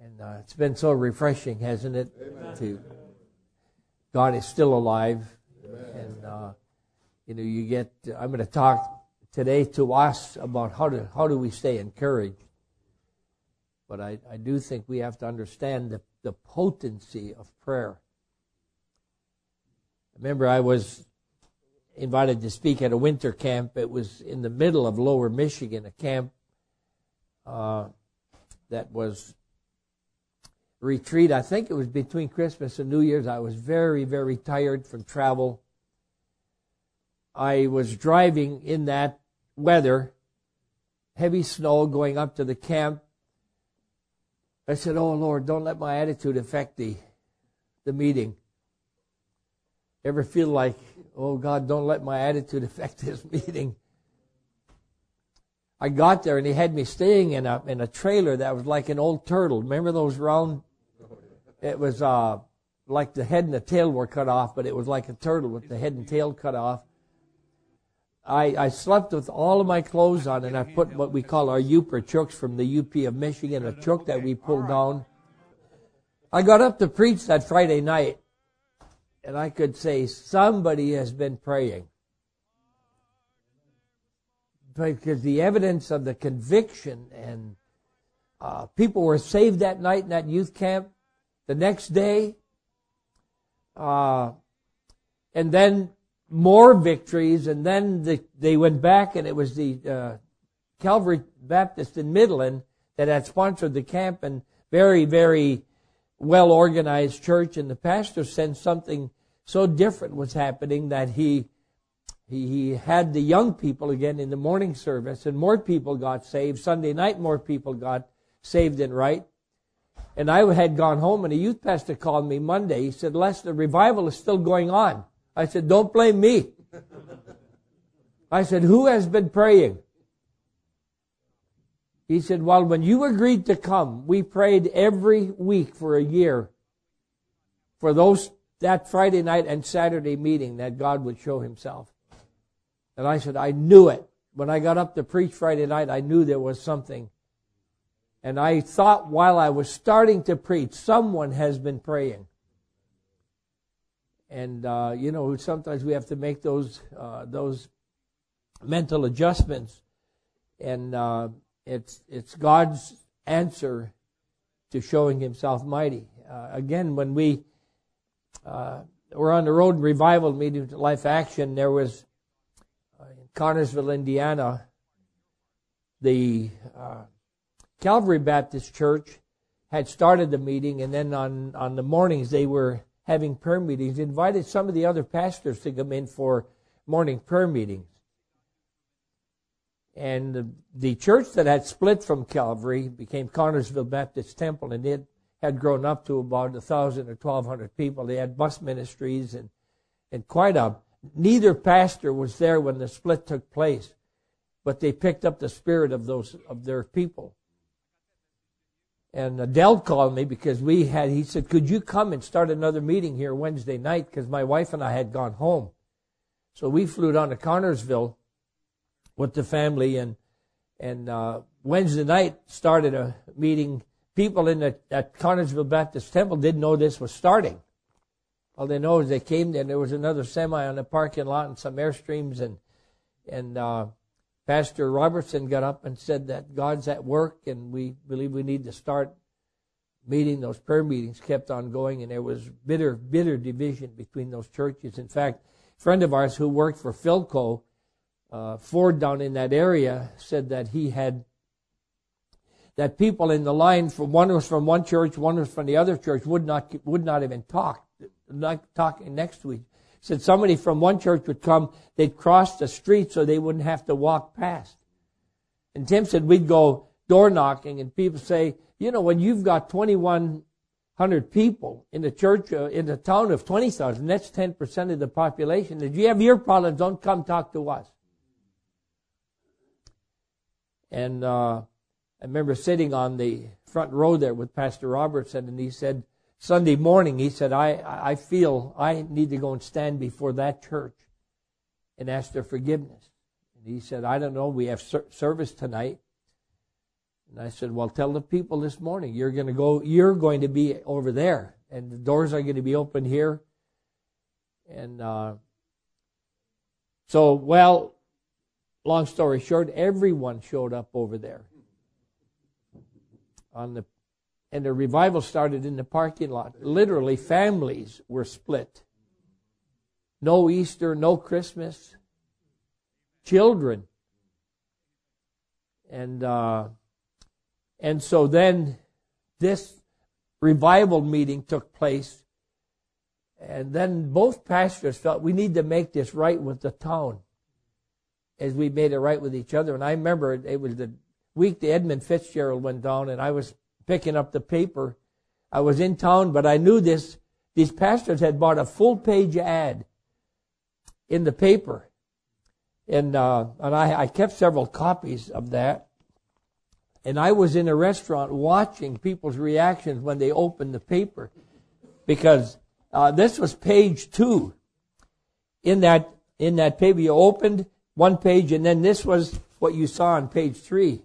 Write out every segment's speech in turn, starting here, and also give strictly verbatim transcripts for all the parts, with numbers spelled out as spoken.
And uh, it's been so refreshing, hasn't it? Amen. To God is still alive. Amen. And, uh, you know, you get, I'm going to talk today to us about how to how do we stay encouraged. But I, I do think we have to understand the, the potency of prayer. Remember, I was invited to speak at a winter camp. It was in the middle of Lower Michigan, a camp uh, that was a retreat. I think it was between Christmas and New Year's. I was very, very tired from travel. I was driving in that weather, heavy snow, going up to the camp. I said, "Oh Lord, don't let my attitude affect the the meeting." Ever feel like, "Oh God, don't let my attitude affect this meeting"? I got there and he had me staying in a in a trailer that was like an old turtle. Remember those round? It was uh, like the head and the tail were cut off, but it was like a turtle with the head and tail cut off. I, I slept with all of my clothes on, and I put what we call our Uper chooks from the U P of Michigan, a chook that we pulled down. I got up to preach that Friday night, and I could say, somebody has been praying. Because the evidence of the conviction, and uh, people were saved that night in that youth camp. The next day, uh, and then more victories, and then the, they went back, and it was the uh, Calvary Baptist in Midland that had sponsored the camp, and very, very well-organized church, and the pastor sensed something so different was happening that he, he he had the young people again in the morning service, and more people got saved. Sunday night, more people got saved and right. And I had gone home, and a youth pastor called me Monday. He said, "Les, the revival is still going on." I said, "Don't blame me." I said, "Who has been praying?" He said, "Well, when you agreed to come, we prayed every week for a year for those that Friday night and Saturday meeting that God would show Himself." And I said, "I knew it. When I got up to preach Friday night, I knew there was something." And I thought while I was starting to preach, someone has been praying. And, uh, you know, sometimes we have to make those uh, those mental adjustments. And uh, it's it's God's answer to showing Himself mighty. Uh, again, when we uh, were on the road revival meeting to Life Action, there was uh, in Connersville, Indiana, the uh, Calvary Baptist Church had started the meeting, and then on, on the mornings they were having prayer meetings, invited some of the other pastors to come in for morning prayer meetings. And the, the church that had split from Calvary became Connersville Baptist Temple, and it had grown up to about a thousand or twelve hundred people. They had bus ministries and and quite a. Neither pastor was there when the split took place, but they picked up the spirit of those of their people. And Adele called me because we had, he said, "Could you come and start another meeting here Wednesday night?" Because my wife and I had gone home. So we flew down to Connersville with the family, and and uh, Wednesday night started a meeting. People in the, at Connersville Baptist Temple didn't know this was starting. All they know is they came there, and there was another semi on the parking lot and some Airstreams, and and uh, Pastor Robertson got up and said that God's at work, and we believe we need to start meeting. Those prayer meetings kept on going, and there was bitter, bitter division between those churches. In fact, a friend of ours who worked for Philco, uh, Ford down in that area, said that he had, that people in the line, from one was from one church, one was from the other church, would not would not even talk, not talking next to each other. Said somebody from one church would come, they'd cross the street so they wouldn't have to walk past. And Tim said we'd go door knocking, and people say, "You know, when you've got twenty-one hundred people in the church, uh, in a town of twenty thousand, that's ten percent of the population. If you have your problems, don't come talk to us." And uh, I remember sitting on the front row there with Pastor Robertson, and he said, Sunday morning, he said, I, I feel I need to go and stand before that church and ask their forgiveness. And he said, "I don't know, we have ser- service tonight. And I said, well, tell the people this morning, you're going to go, you're going to be over there, and the doors are going to be open here. And uh, so, well, long story short, everyone showed up over there. On the, and the revival started in the parking lot. Literally, families were split. No Easter, no Christmas. Children. And uh, and so then this revival meeting took place. And then both pastors felt we need to make this right with the town as we made it right with each other. And I remember it was the week the Edmund Fitzgerald went down, and I was picking up the paper. I was in town, but I knew this. These pastors had bought a full-page ad in the paper. And uh, and I, I kept several copies of that. And I was in a restaurant watching people's reactions when they opened the paper. Because uh, this was page two. In that, in that paper, you opened one page, and then this was what you saw on page three.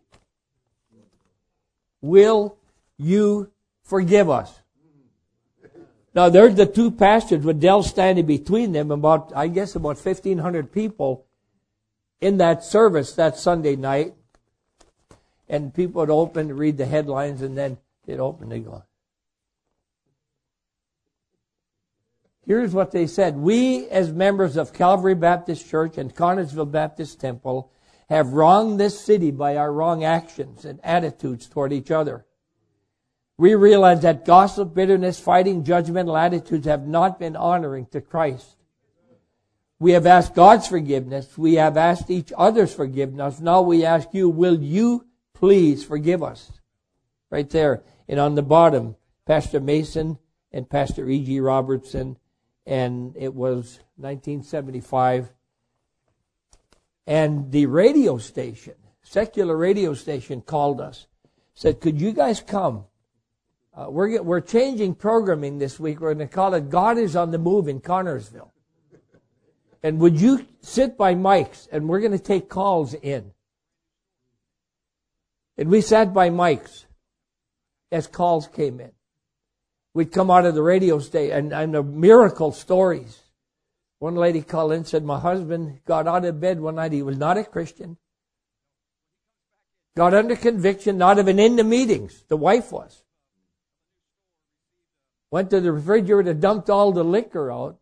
Will you forgive us? Now, there's the two pastors with Dell standing between them, about, I guess, about fifteen hundred people in that service that Sunday night. And people would open, read the headlines, and then they'd open and go. Here's what they said. We, as members of Calvary Baptist Church and Connersville Baptist Temple, have wronged this city by our wrong actions and attitudes toward each other. We realize that gossip, bitterness, fighting, judgmental attitudes have not been honoring to Christ. We have asked God's forgiveness. We have asked each other's forgiveness. Now we ask you, will you please forgive us? Right there. And on the bottom, Pastor Mason and Pastor E G Robertson. And it was nineteen seventy-five. And the radio station, secular radio station, called us. Said, could you guys come? Uh, we're, we're changing programming this week. We're going to call it God is on the Move in Connersville. And would you sit by mics, and we're going to take calls in. And we sat by mics as calls came in. We'd come out of the radio station, and, and the miracle stories. One lady called in and said, my husband got out of bed one night. He was not a Christian. Got under conviction, not even in the meetings. The wife was. Went to the refrigerator, dumped all the liquor out.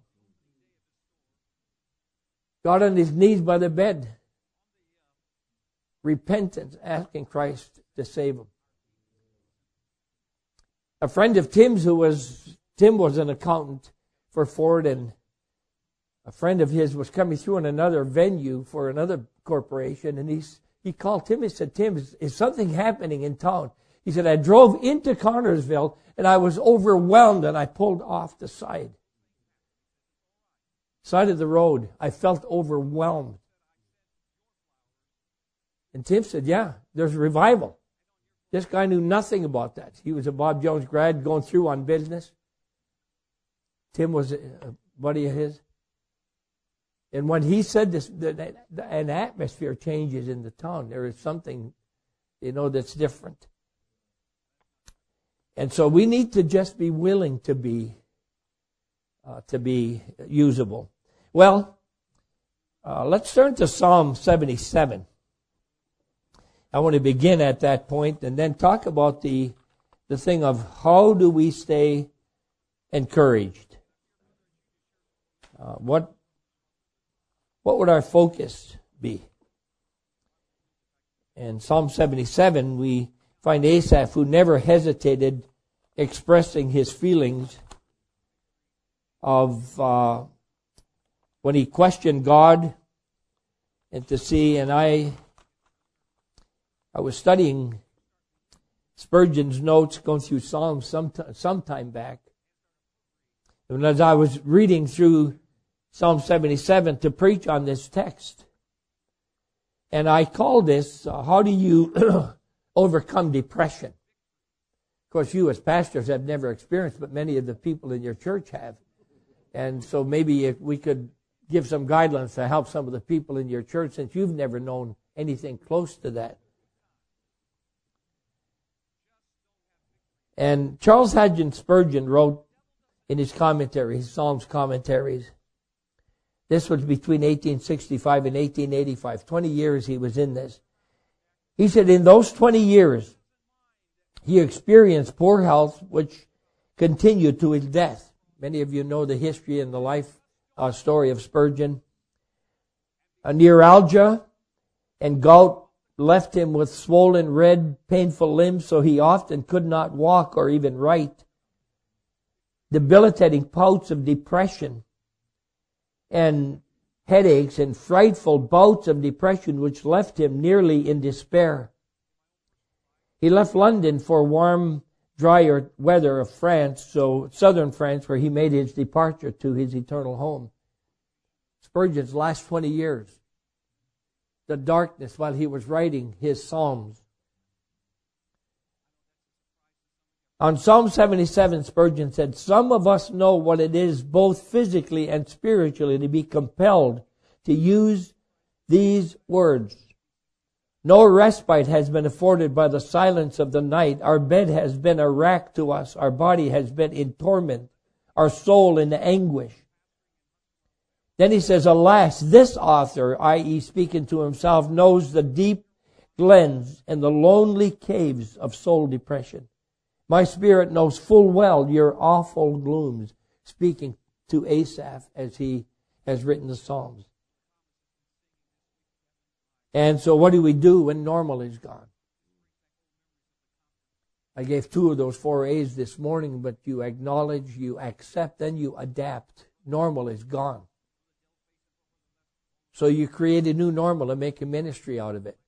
Got on his knees by the bed. Repentance, asking Christ to save him. A friend of Tim's who was, Tim was an accountant for Ford, and a friend of his was coming through in another venue for another corporation, and he's, he called Tim and said, Tim, is, is something happening in town? He said, I drove into Connersville, and I was overwhelmed, and I pulled off the side. Side of the road. I felt overwhelmed. And Tim said, yeah, there's revival. This guy knew nothing about that. He was a Bob Jones grad going through on business. Tim was a buddy of his. And when he said this, an atmosphere changes in the town. There is something, you know, that's different. And so we need to just be willing to be uh, to be usable. Well, uh, let's turn to Psalm seventy-seven. I want to begin at that point and then talk about the the thing of how do we stay encouraged. Uh, what what would our focus be? In Psalm seventy-seven, we find Asaph, who never hesitated expressing his feelings of uh, when he questioned God, and to see, and I I was studying Spurgeon's notes, going through Psalms some, some time back. And as I was reading through Psalm seventy-seven to preach on this text, and I called this, uh, how do you overcome depression? Of course, you as pastors have never experienced, but many of the people in your church have. And so maybe if we could give some guidelines to help some of the people in your church, since you've never known anything close to that. And Charles Haddon Spurgeon wrote in his commentary, his Psalms commentaries, this was between eighteen sixty-five and eighteen eighty-five. twenty years he was in this. He said in those twenty years, he experienced poor health, which continued to his death. Many of you know the history and the life uh, story of Spurgeon. A neuralgia and gout left him with swollen, red, painful limbs, so he often could not walk or even write. Debilitating bouts of depression and headaches and frightful bouts of depression which left him nearly in despair. He left London for warm, drier weather of France, so southern France, where he made his departure to his eternal home. Spurgeon's last twenty years, the darkness while he was writing his Psalms. On Psalm seventy-seven, Spurgeon said, some of us know what it is both physically and spiritually to be compelled to use these words. No respite has been afforded by the silence of the night. Our bed has been a rack to us. Our body has been in torment. Our soul in anguish. Then he says, alas, this author, that is speaking to himself, knows the deep glens and the lonely caves of soul depression. My spirit knows full well your awful glooms, speaking to Asaph as he has written the Psalms. And so what do we do when normal is gone? I gave two of those four A's this morning, but you acknowledge, you accept, then you adapt. Normal is gone. So you create a new normal and make a ministry out of it.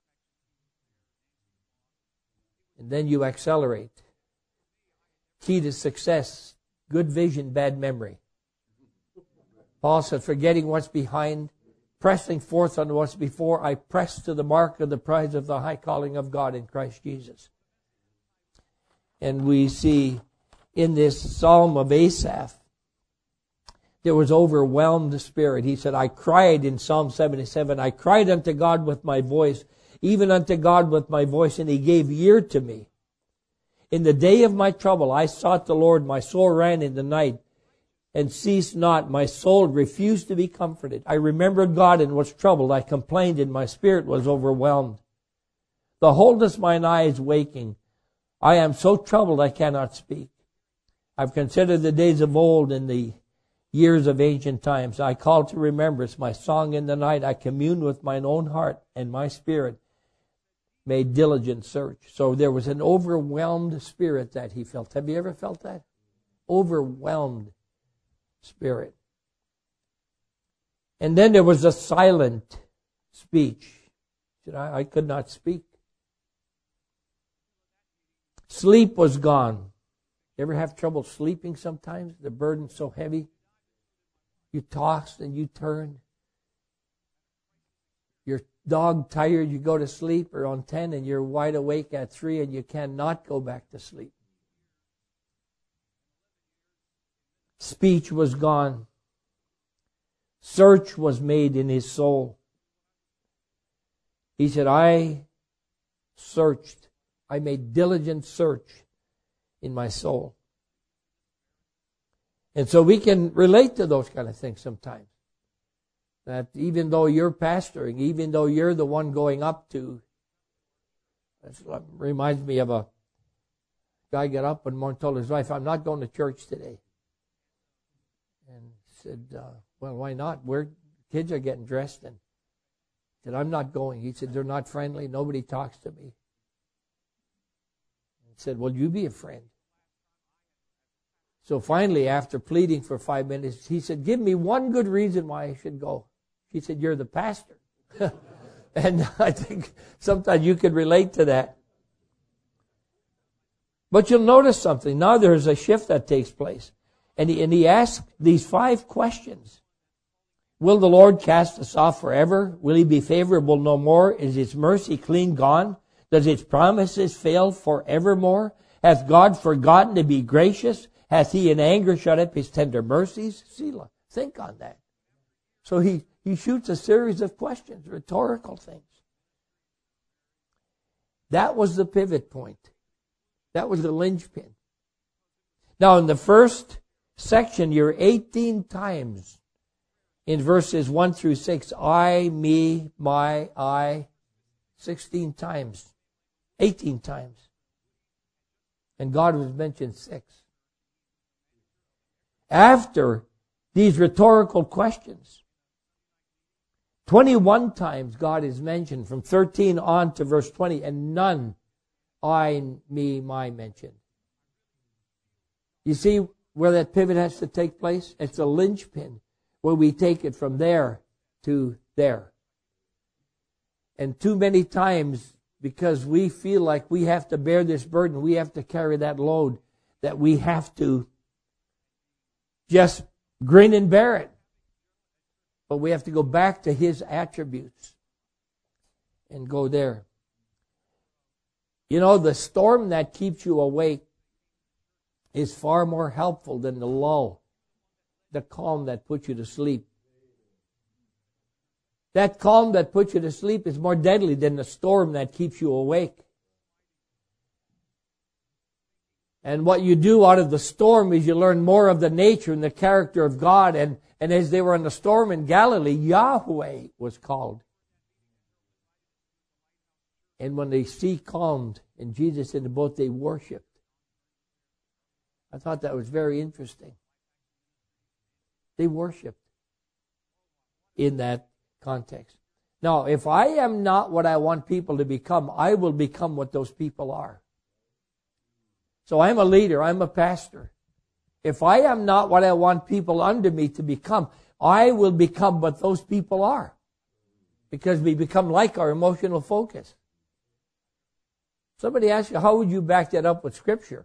And then you accelerate. Key to success, good vision, bad memory. Paul said, forgetting what's behind, pressing forth on what's before, I press to the mark of the prize of the high calling of God in Christ Jesus. And we see in this Psalm of Asaph, there was overwhelmed spirit. He said, I cried in Psalm seventy-seven, I cried unto God with my voice, even unto God with my voice, and He gave ear to me. In the day of my trouble, I sought the Lord. My soul ran in the night and ceased not. My soul refused to be comforted. I remembered God and was troubled. I complained and my spirit was overwhelmed. The wholeness of mine eyes waking. I am so troubled I cannot speak. I've considered the days of old and the years of ancient times. I call to remembrance my song in the night. I commune with mine own heart, and my spirit made diligent search. So there was an overwhelmed spirit that he felt. Have you ever felt that? Overwhelmed spirit. And then there was a silent speech. He said, I, I could not speak. Sleep was gone. You ever have trouble sleeping sometimes? The burden's so heavy. You toss and you turn. You're dog tired, you go to sleep, or on ten and you're wide awake at three and you cannot go back to sleep. Speech was gone. Search was made in his soul. He said, I searched. I made diligent search in my soul. And so we can relate to those kind of things sometimes. That even though you're pastoring, even though you're the one going up to, that reminds me of a guy got up one morning and told his wife, I'm not going to church today. And said, uh, well, why not? We're, kids are getting dressed. And he said, I'm not going. He said, they're not friendly. Nobody talks to me. He said, well, you be a friend. So finally, after pleading for five minutes, he said, give me one good reason why I should go. He said, you're the pastor. And I think sometimes you could relate to that. But you'll notice something. Now there's a shift that takes place. And he, and he asked these five questions. Will the Lord cast us off forever? Will He be favorable no more? Is His mercy clean gone? Does His promises fail forevermore? Hath God forgotten to be gracious? Hath He in anger shut up His tender mercies? Selah. Think on that. So he, he shoots a series of questions, rhetorical things. That was the pivot point. That was the linchpin. Now, in the first section, you're eighteen times in verses one through six. I, me, my, I. sixteen times. eighteen times. And God was mentioned six. After these rhetorical questions, twenty-one times God is mentioned from thirteen on to verse twenty, and none I, me, my mentioned. You see where that pivot has to take place? It's a linchpin where we take it from there to there. And too many times, because we feel like we have to bear this burden, we have to carry that load, that we have to just grin and bear it. But we have to go back to His attributes and go there. You know, the storm that keeps you awake is far more helpful than the lull, the calm that puts you to sleep. That calm that puts you to sleep is more deadly than the storm that keeps you awake. And what you do out of the storm is you learn more of the nature and the character of God. And, and as they were in the storm in Galilee, Yahweh was called. And when the sea calmed and Jesus in the boat, they worshiped. I thought that was very interesting. They worshiped in that context. Now, if I am not what I want people to become, I will become what those people are. So I'm a leader, I'm a pastor. If I am not what I want people under me to become, I will become what those people are. Because we become like our emotional focus. Somebody asked you, how would you back that up with Scripture?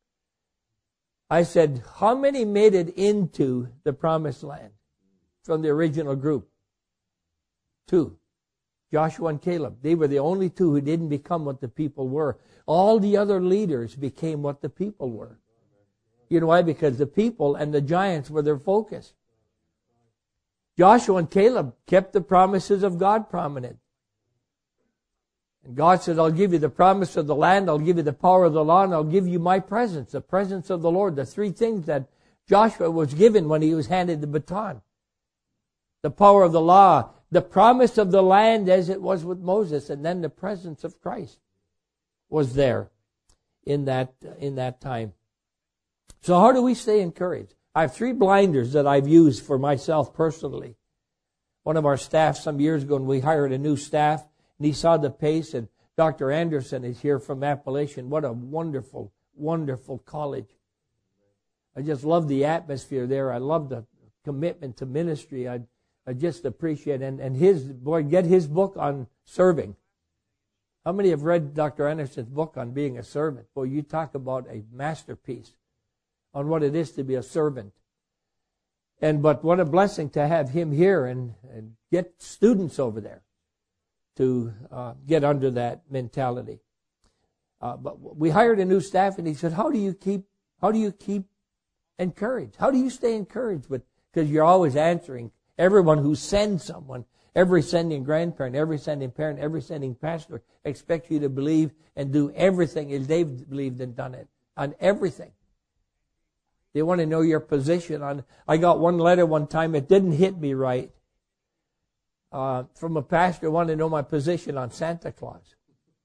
I said, how many made it into the promised land from the original group? Two. Joshua and Caleb. They were the only two who didn't become what the people were. All the other leaders became what the people were. You know why? Because the people and the giants were their focus. Joshua and Caleb kept the promises of God prominent. And God said, I'll give you the promise of the land, I'll give you the power of the law, and I'll give you my presence, the presence of the Lord. The three things that Joshua was given when he was handed the baton. The power of the law, the promise of the land as it was with Moses, and then the presence of Christ was there in that, in that time. So how do we stay encouraged? I have three blinders that I've used for myself personally. One of our staff some years ago, when we hired a new staff, and he saw the pace, and Doctor Anderson is here from Appalachian. What a wonderful, wonderful college. I just love the atmosphere there. I love the commitment to ministry. I I just appreciate it. And, and his, boy, get his book on serving. How many have read Doctor Anderson's book on being a servant? Boy, you talk about a masterpiece on what it is to be a servant. And but what a blessing to have him here and, and get students over there to uh, get under that mentality. Uh, but we hired a new staff, and he said, "How do you keep? How do you keep encouraged? How do you stay encouraged?" But because you're always answering. Everyone who sends someone, every sending grandparent, every sending parent, every sending pastor expects you to believe and do everything as they've believed and done it. On everything. They want to know your position on. I got one letter one time, it didn't hit me right. Uh, from a pastor who wanted to know my position on Santa Claus.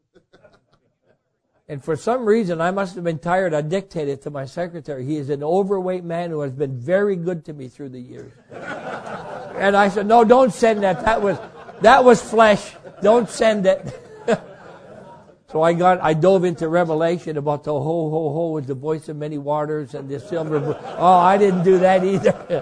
And for some reason, I must have been tired. I dictated to my secretary. He is an overweight man who has been very good to me through the years. And I said, no, don't send that. That was that was flesh. Don't send it. So I got, I dove into Revelation about the ho, ho, ho with the voice of many waters and the silver. Bo- oh, I didn't do that either.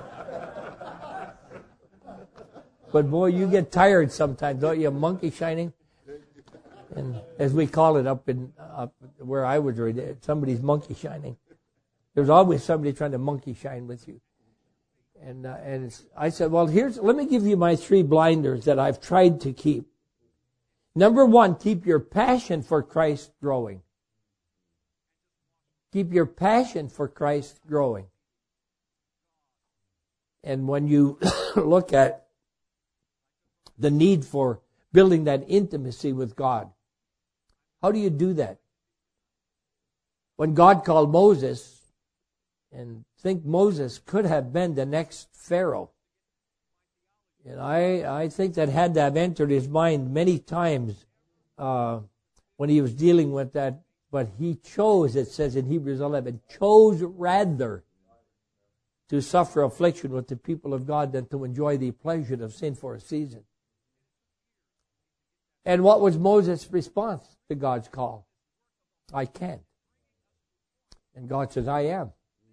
But boy, you get tired sometimes, don't you? Monkey shining. And as we call it up in up where I was raised, somebody's monkey shining. There's always somebody trying to monkey shine with you. And uh, and it's, I said, well, here's let me give you my three blinders that I've tried to keep. Number one, keep your passion for Christ growing. Keep your passion for Christ growing. And when you look at the need for building that intimacy with God, how do you do that? When God called Moses, and think Moses could have been the next Pharaoh. And I, I think that had to have entered his mind many times uh, when he was dealing with that. But he chose, it says in Hebrews eleven, chose rather to suffer affliction with the people of God than to enjoy the pleasure of sin for a season. And what was Moses' response to God's call? I can't. And God says, I am.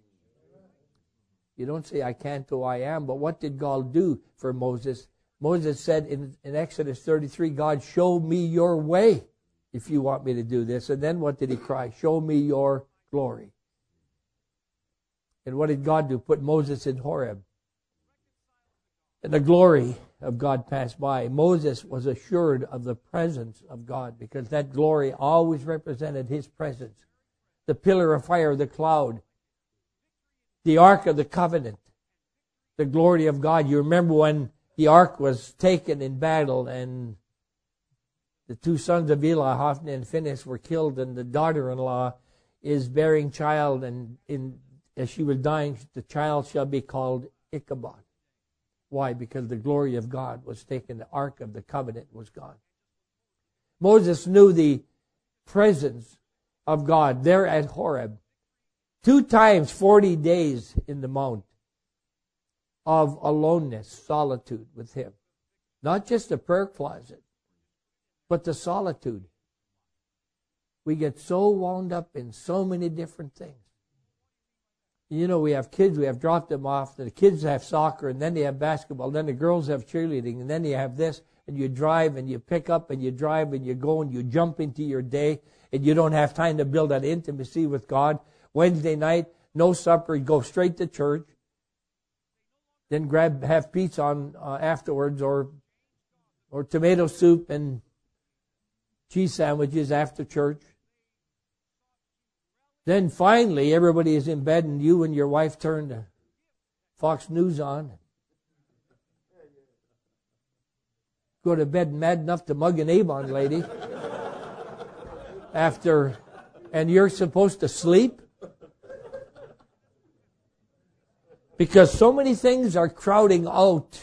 You don't say, I can't, or I am. But what did God do for Moses? Moses said in, in Exodus thirty-three, God, show me your way if you want me to do this. And then what did he cry? Show me your glory. And what did God do? Put Moses in Horeb. And the glory of God passed by. Moses was assured of the presence of God because that glory always represented his presence. The pillar of fire, the cloud, the Ark of the Covenant, the glory of God. You remember when the Ark was taken in battle and the two sons of Eli, Hophni and Phinehas, were killed, and the daughter-in-law is bearing child, and in, as she was dying, the child shall be called Ichabod. Why? Because the glory of God was taken. The Ark of the Covenant was gone. Moses knew the presence of God there at Horeb. Two times forty days in the mount of aloneness, solitude with him. Not just a prayer closet, but the solitude. We get so wound up in so many different things. You know, we have kids, we have dropped them off, the kids have soccer, and then they have basketball, then the girls have cheerleading, and then you have this, and you drive, and you pick up, and you drive, and you go, and you jump into your day, and you don't have time to build that intimacy with God. Wednesday night, no supper, you go straight to church, then grab, have pizza on uh, afterwards, or or tomato soup and cheese sandwiches after church. Then finally, everybody is in bed, and you and your wife turn to Fox News on. Go to bed mad enough to mug an Avon lady after, and you're supposed to sleep? Because so many things are crowding out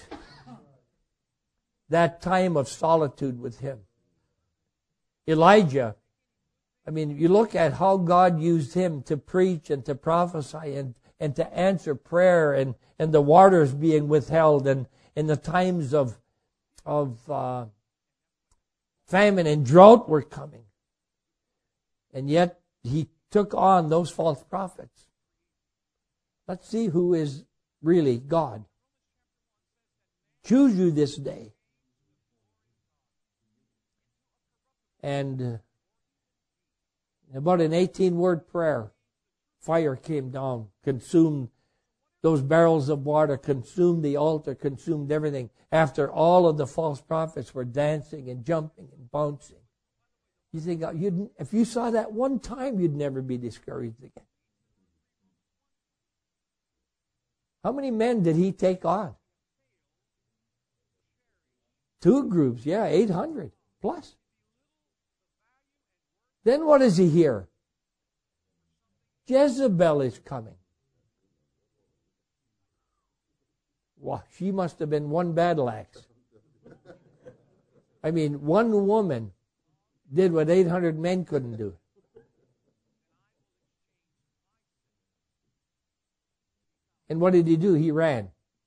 that time of solitude with him. Elijah, I mean, you look at how God used him to preach and to prophesy and, and to answer prayer, and, and the waters being withheld, and in the times of, of uh, famine and drought were coming. And yet he took on those false prophets. Let's see who is really God. Choose you this day. And uh, about an eighteen-word prayer, fire came down, consumed those barrels of water, consumed the altar, consumed everything. After all of the false prophets were dancing and jumping and bouncing. You think, you'd, if you saw that one time, you'd never be discouraged again. How many men did he take on? Two groups, yeah, eight hundred plus. Then what does he hear? Jezebel is coming. Wow, she must have been one battle axe. I mean, one woman did what eight hundred men couldn't do. And what did he do? He ran.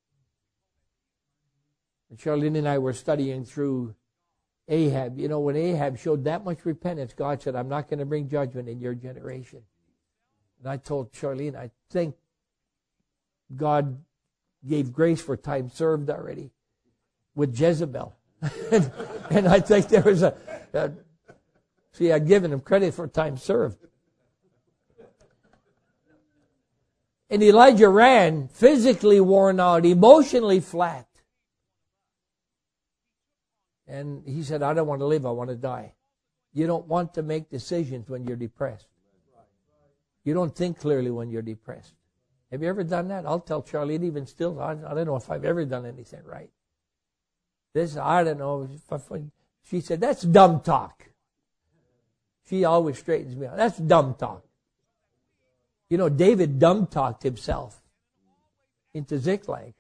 And Charlene and I were studying through Ahab. You know, when Ahab showed that much repentance, God said, I'm not going to bring judgment in your generation. And I told Charlene, I think God gave grace for time served already with Jezebel. and, and I think there was a, a... See, I'd given him credit for time served. And Elijah ran, physically worn out, emotionally flat. And he said, I don't want to live, I want to die. You don't want to make decisions when you're depressed. You don't think clearly when you're depressed. Have you ever done that? I'll tell Charlene, even still, I, I don't know if I've ever done anything right. This, I don't know. If I, she said, that's dumb talk. She always straightens me out. That's dumb talk. You know, David dumb-talked himself into Ziklag.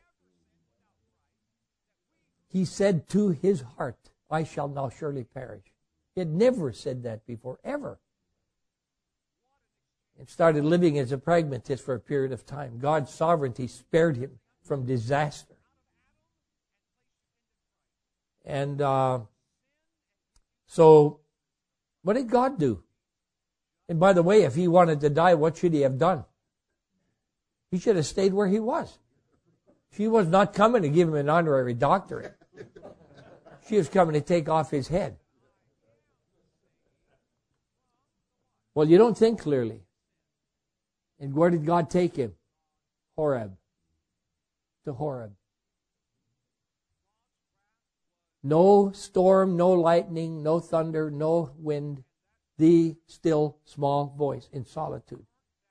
He said to his heart, I shall now surely perish. He had never said that before, ever. And started living as a pragmatist for a period of time. God's sovereignty spared him from disaster. And uh, so, what did God do? And by the way, if he wanted to die, what should he have done? He should have stayed where he was. She was not coming to give him an honorary doctorate. She was coming to take off his head. Well, you don't think clearly. And where did God take him? Horeb. To Horeb. No storm, no lightning, no thunder, no wind. The still small voice in solitude.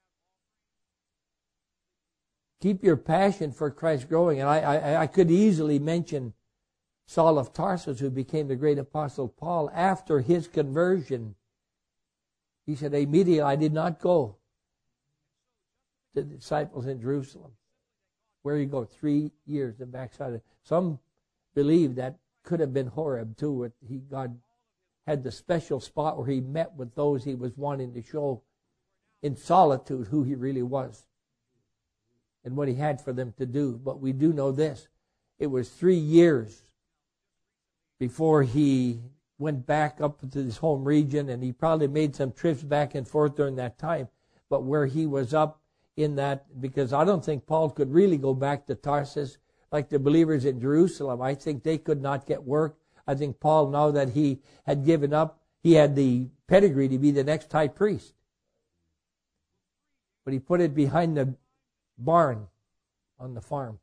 Keep your passion for Christ growing. And I, I, I could easily mention Saul of Tarsus, who became the great apostle Paul. After his conversion, he said, immediately I did not go to the disciples in Jerusalem. Where you go? Three years in backside. Some believe that could have been Horeb too. He, God had the special spot where he met with those he was wanting to show in solitude who he really was and what he had for them to do. But we do know this. It was three years before he went back up to his home region, and he probably made some trips back and forth during that time. But where he was up in that, because I don't think Paul could really go back to Tarsus like the believers in Jerusalem. I think they could not get work. I think Paul, now that he had given up, he had the pedigree to be the next high priest. But he put it behind the barn on the farm,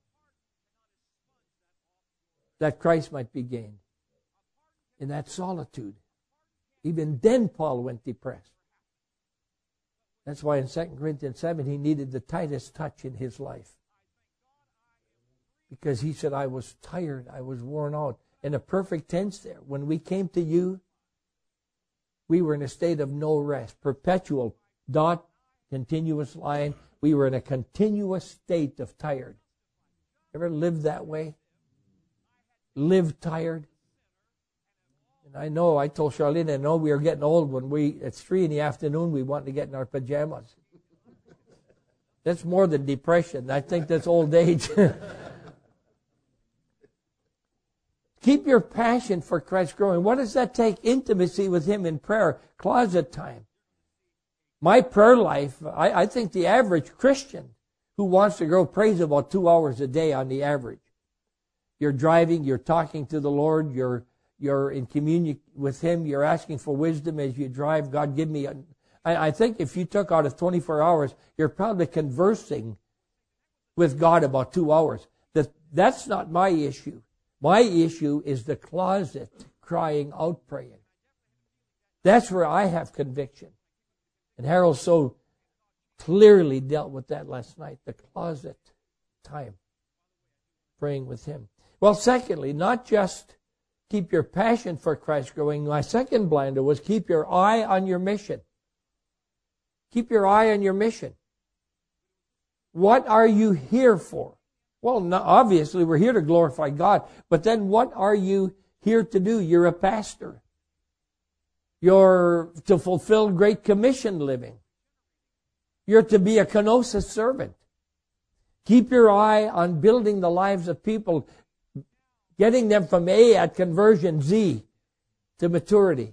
that Christ might be gained. In that solitude. Even then Paul went depressed. That's why in Second Corinthians seven he needed the Titus touch in his life. Because he said, I was tired, I was worn out. In a perfect tense there. When we came to you, we were in a state of no rest. Perpetual dot, continuous line. We were in a continuous state of tired. Ever lived that way? Lived tired? And I know, I told Charlene, I know we are getting old when we, it's three in the afternoon, we want to get in our pajamas. That's more than depression. I think that's old age. Keep your passion for Christ growing. What does that take? Intimacy with Him in prayer. Closet time. My prayer life, I, I think the average Christian who wants to grow prays about two hours a day on the average. You're driving, you're talking to the Lord, you're you're in communion with Him, you're asking for wisdom as you drive. God, give me a... I, I think if you took out of twenty-four hours, you're probably conversing with God about two hours. That, that's not my issue. My issue is the closet crying out praying. That's where I have conviction. And Harold so clearly dealt with that last night. The closet time. Praying with Him. Well, secondly, not just keep your passion for Christ growing. My second blinder was keep your eye on your mission. Keep your eye on your mission. What are you here for? Well, no, obviously we're here to glorify God, but then what are you here to do? You're a pastor. You're to fulfill Great Commission living. You're to be a kenosis servant. Keep your eye on building the lives of people, getting them from A at conversion, Z to maturity.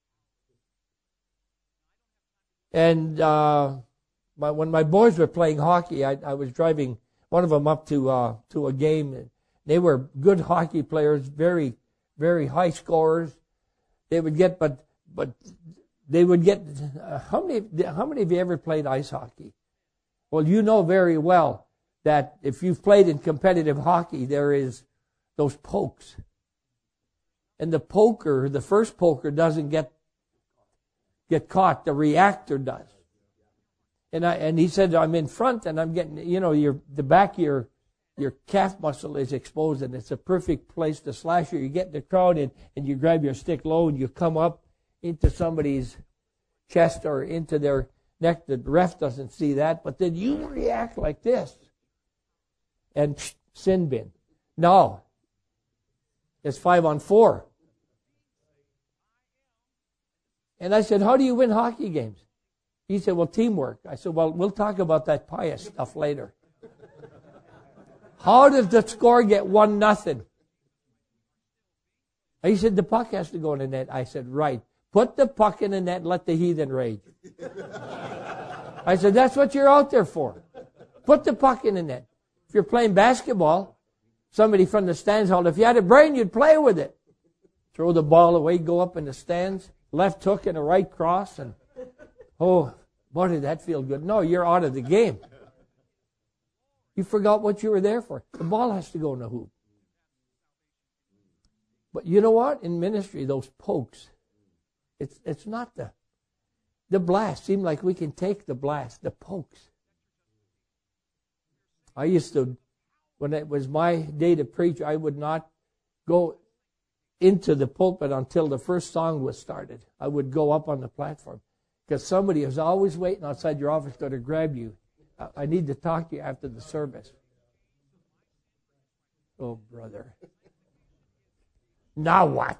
And uh, my, when my boys were playing hockey, I, I was driving one of them up to uh, to a game. They were good hockey players, very, very high scorers. They would get, but but they would get. Uh, how many? How many of you ever played ice hockey? Well, you know very well that if you've played in competitive hockey, there is those pokes, and the poker, the first poker, doesn't get get caught. The reactor does. And I and he said, I'm in front and I'm getting, you know, your the back of your your calf muscle is exposed and it's a perfect place to slash you. You get in the crowd and, and you grab your stick low and you come up into somebody's chest or into their next the ref doesn't see that, but then you react like this. And psh, sin bin. No. It's five on four. And I said, how do you win hockey games? He said, well, teamwork. I said, well, we'll talk about that pious stuff later. How does the score get one nothing? He said, the puck has to go in the net. I said, right. Put the puck in the net and let the heathen rage. I said, that's what you're out there for. Put the puck in the net. If you're playing basketball, somebody from the stands held, if you had a brain, you'd play with it. Throw the ball away, go up in the stands, left hook and a right cross, and oh, boy, did that feel good. No, you're out of the game. You forgot what you were there for. The ball has to go in the hoop. But you know what? In ministry, those pokes, it's it's not the the blast. Seem like we can take the blast, the pokes. I used to, when it was my day to preach, I would not go into the pulpit until the first song was started. I would go up on the platform because somebody is always waiting outside your office door to grab you. I need to talk to you after the service. Oh, brother. Now what?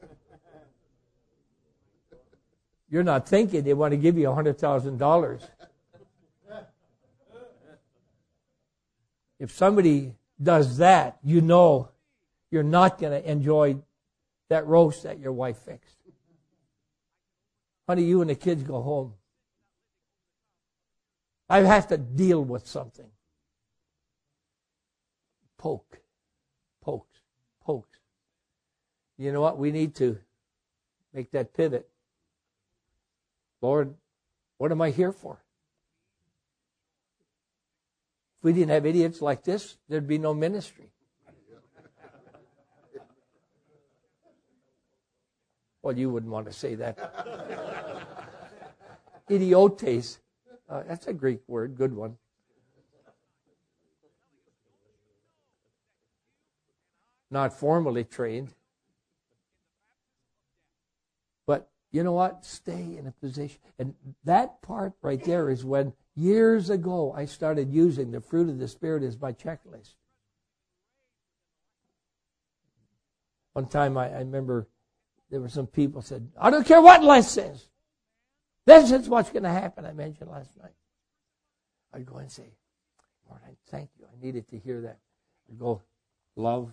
You're not thinking they want to give you one hundred thousand dollars. If somebody does that, you know you're not going to enjoy that roast that your wife fixed. Honey, you and the kids go home. I have to deal with something. Poke. Pokes. Pokes. You know what? We need to make that pivot. Lord, what am I here for? If we didn't have idiots like this, there'd be no ministry. Well, you wouldn't want to say that. Idiotes. Uh, that's a Greek word, good one. Not formally trained. But you know what? Stay in a position. And that part right there is when years ago I started using the fruit of the Spirit as my checklist. One time I, I remember there were some people said, I don't care what Les says. This is what's going to happen, I mentioned last night. I'd go and say, Lord, I thank you. I needed to hear that. I'd go, love,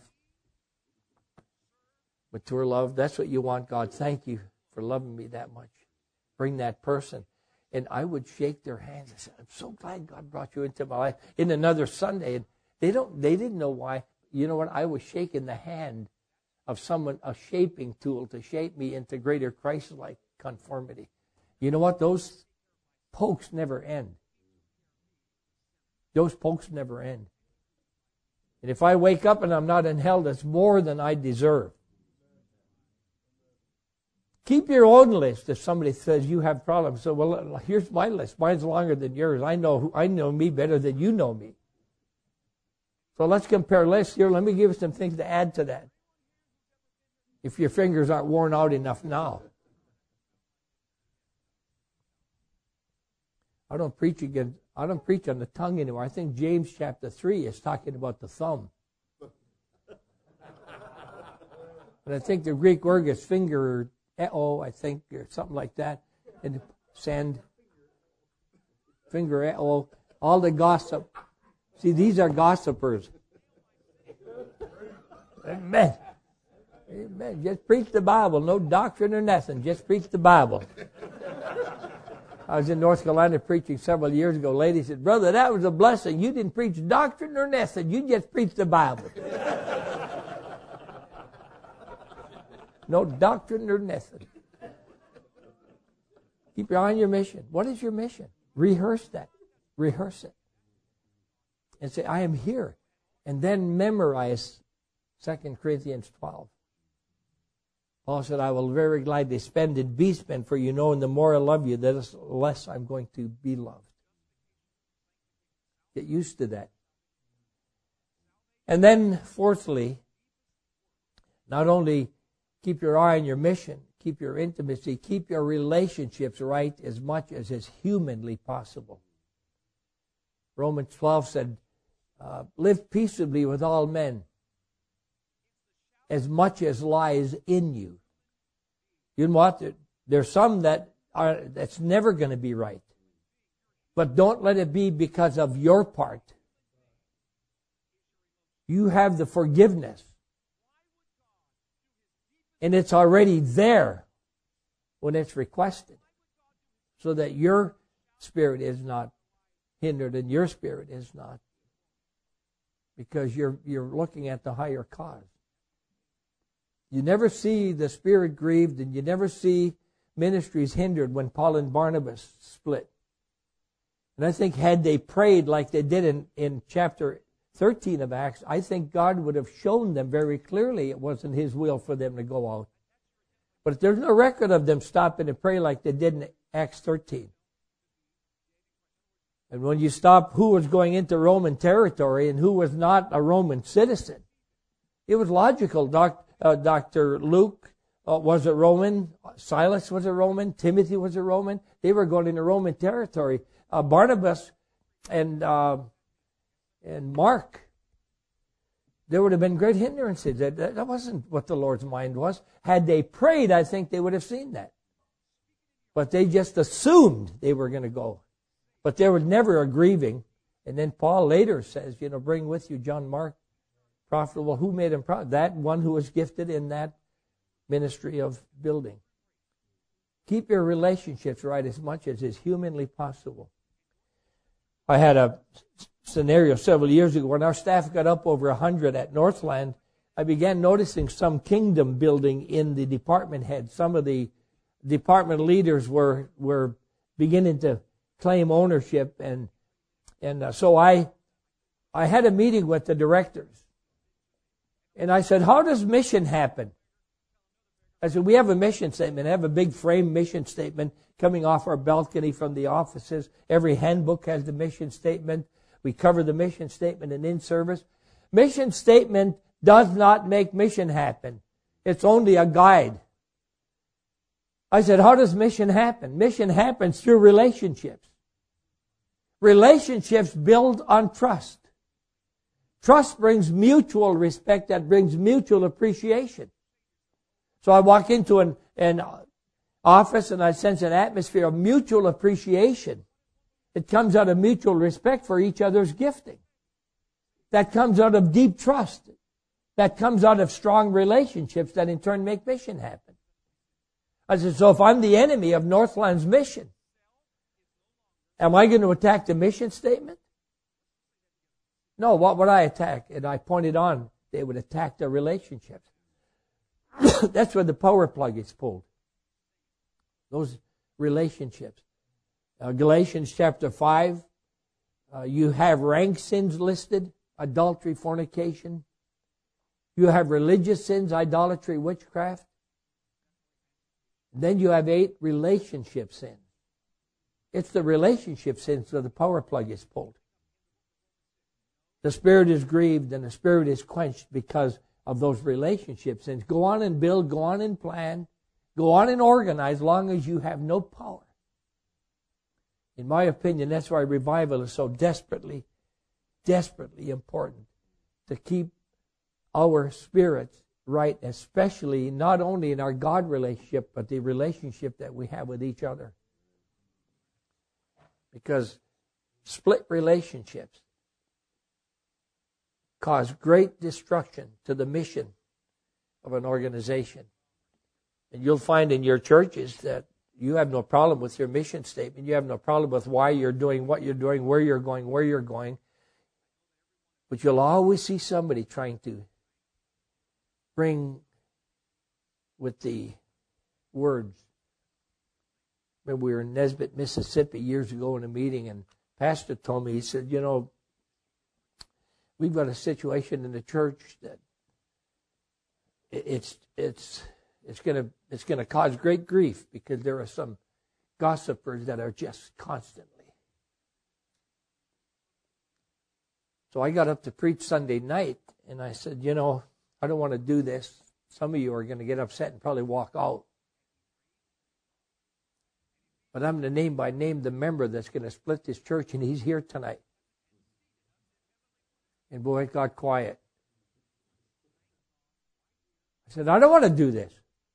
mature love. That's what you want, God. Thank you for loving me that much. Bring that person. And I would shake their hands. I said, I'm so glad God brought you into my life. In another Sunday, and they don't, they didn't know why. You know what? I was shaking the hand of someone, a shaping tool to shape me into greater Christ-like conformity. You know what? Those pokes never end. Those pokes never end. And if I wake up and I'm not in hell, that's more than I deserve. Keep your own list. If somebody says you have problems, so well, here's my list. Mine's longer than yours. I know who, I know me better than you know me. So let's compare lists here. Let me give you some things to add to that. If your fingers aren't worn out enough now. I don't preach again. I don't preach on the tongue anymore. I think James chapter three is talking about the thumb. And I think the Greek word is finger, eo, I think, or something like that. And sand, finger, eo, all the gossip. See, these are gossipers. Amen. Amen. Just preach the Bible. No doctrine or nothing. Just preach the Bible. I was in North Carolina preaching several years ago. A lady said, brother, that was a blessing. You didn't preach doctrine or nothing. You just preached the Bible. No doctrine or nothing. Keep your eye on your mission. What is your mission? Rehearse that. Rehearse it. And say, I am here. And then memorize Second Corinthians twelve. Paul said, I will very gladly spend and be spent, for you know, and the more I love you, the less I'm going to be loved. Get used to that. And then, fourthly, not only keep your eye on your mission, keep your intimacy, keep your relationships right as much as is humanly possible. Romans twelve said, uh, live peaceably with all men as much as lies in you. You know what? There's some that are that's never going to be right. But don't let it be because of your part. You have the forgiveness. And it's already there when it's requested. So that your spirit is not hindered and your spirit is not. Because you're you're looking at the higher cause. You never see the spirit grieved and you never see ministries hindered when Paul and Barnabas split. And I think had they prayed like they did in, in chapter thirteen of Acts, I think God would have shown them very clearly it wasn't His will for them to go out. But there's no record of them stopping to pray like they did in Acts thirteen. And when you stop who was going into Roman territory and who was not a Roman citizen, it was logical. Doc, uh, Doctor Luke uh, was a Roman. Silas was a Roman. Timothy was a Roman. They were going into Roman territory. Uh, Barnabas and uh, and Mark, there would have been great hindrances. That, that wasn't what the Lord's mind was. Had they prayed, I think they would have seen that. But they just assumed they were going to go. But there was never a grieving. And then Paul later says, you know, bring with you John Mark, profitable. Who made him profitable? That one who was gifted in that ministry of building. Keep your relationships right as much as is humanly possible. I had a scenario several years ago when our staff got up over a hundred at Northland. I began noticing some kingdom building in the department head. Some of the department leaders were were beginning to claim ownership, and and uh, so I I had a meeting with the directors, and I said, "How does mission happen?" I said, "We have a mission statement. I have a big frame mission statement coming off our balcony from the offices. Every handbook has the mission statement. We cover the mission statement and in service. Mission statement does not make mission happen. It's only a guide." I said, "How does mission happen?" Mission happens through relationships. Relationships build on trust. Trust brings mutual respect, that brings mutual appreciation. So I walk into an, an office and I sense an atmosphere of mutual appreciation. It comes out of mutual respect for each other's gifting. That comes out of deep trust. That comes out of strong relationships that in turn make mission happen. I said, so if I'm the enemy of Northland's mission, am I going to attack the mission statement? No, what would I attack? And I pointed on, they would attack their relationships. That's where the power plug is pulled. Those relationships. Uh, Galatians chapter five, uh, you have rank sins listed, adultery, fornication. You have religious sins, idolatry, witchcraft. Then you have eight relationship sins. It's the relationship sins where the power plug is pulled. The spirit is grieved and the spirit is quenched because of those relationship sins. Go on and build, go on and plan, go on and organize, as long as you have no power. In my opinion, that's why revival is so desperately, desperately important. To keep our spirits right, especially not only in our God relationship, but the relationship that we have with each other. Because split relationships cause great destruction to the mission of an organization. And you'll find in your churches that you have no problem with your mission statement. You have no problem with why you're doing what you're doing, where you're going, where you're going. But you'll always see somebody trying to bring with the words. Remember, we were in Nesbitt, Mississippi years ago in a meeting, and Pastor told me, he said, you know, we've got a situation in the church that it's it's it's going to it's going to cause great grief because there are some gossipers that are just constantly. So I got up to preach Sunday night, and I said, you know, I don't want to do this. Some of you are going to get upset and probably walk out. But I'm going to name by name the member that's going to split this church, and he's here tonight. And boy, it got quiet. I said, I don't want to do this.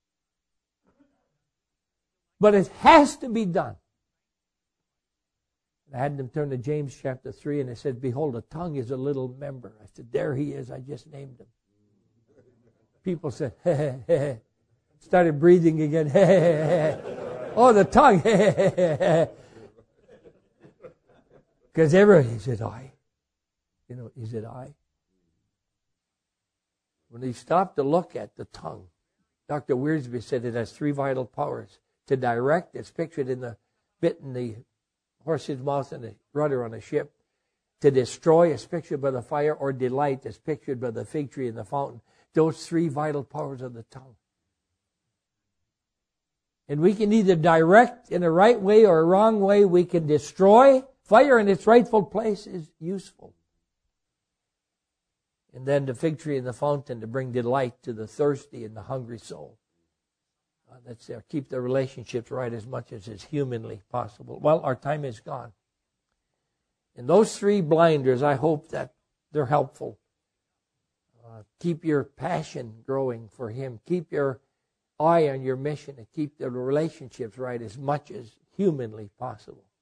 But it has to be done. I had them turn to James chapter three, and it said, behold, a tongue is a little member. I said, there he is. I just named him. People said, hey, hey, hey. Started breathing again. Hey, hey, hey. Oh, the tongue. Because everybody said, I. You know, is it I? When he stopped to look at the tongue, Doctor Wiersbe said it has three vital powers. To direct, it's pictured in the bit in the horse's mouth and the rudder on a ship. To destroy, it's pictured by the fire, or delight, it's pictured by the fig tree and the fountain. Those three vital powers of the tongue. And we can either direct in a right way or a wrong way. We can destroy. Fire in its rightful place is useful. And then the fig tree and the fountain to bring delight to the thirsty and the hungry soul. Uh, that's there. Keep the relationships right as much as is humanly possible. Well, our time is gone. And those three blinders, I hope that they're helpful. Uh, keep your passion growing for Him. Keep your eye on your mission, and keep the relationships right as much as humanly possible.